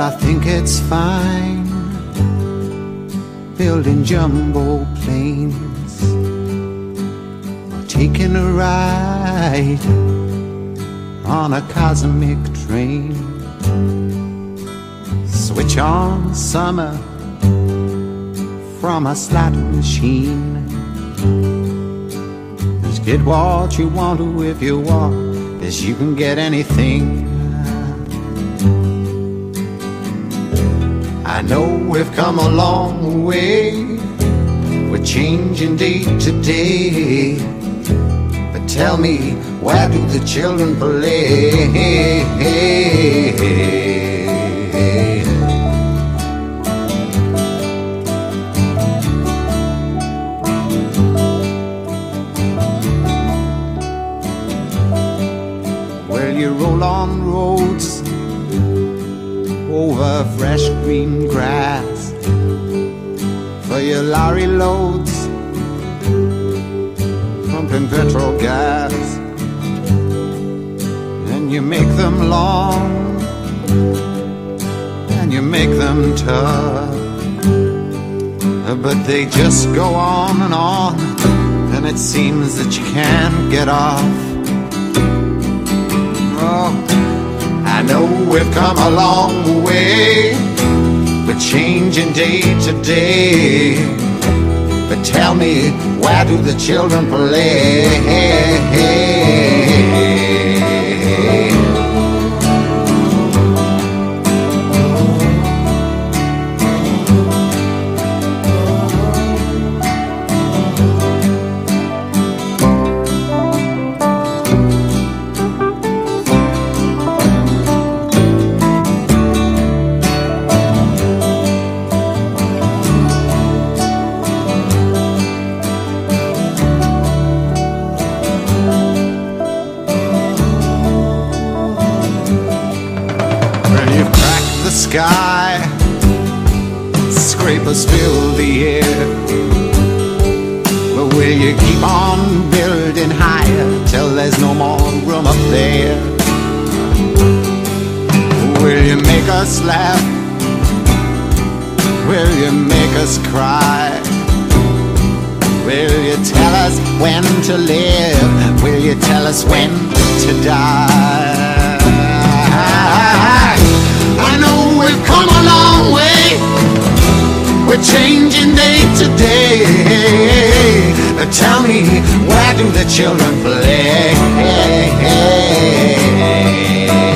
I think it's fine building jumbo planes or taking a ride on a cosmic train. Switch on summer from a slot machine. Just get what you want to if you want, 'cause you can get anything. I know we've come a long way, we're changing day to day, but tell me, where do the children play? Well, you roll on roads over fresh green grass for your lorry loads, pumping petrol gas, and you make them long and you make them tough, but they just go on, and it seems that you can't get off. Oh, I know we've come a long way, we're changing day to day, but tell me, where do the children play? Sky, scrapers fill the air, but will you keep on building higher till there's no more room up there? Will you make us laugh? Will you make us cry? Will you tell us when to live? Will you tell us when to die? I know we've come a long way, we're changing day to day, but tell me, where do the children play?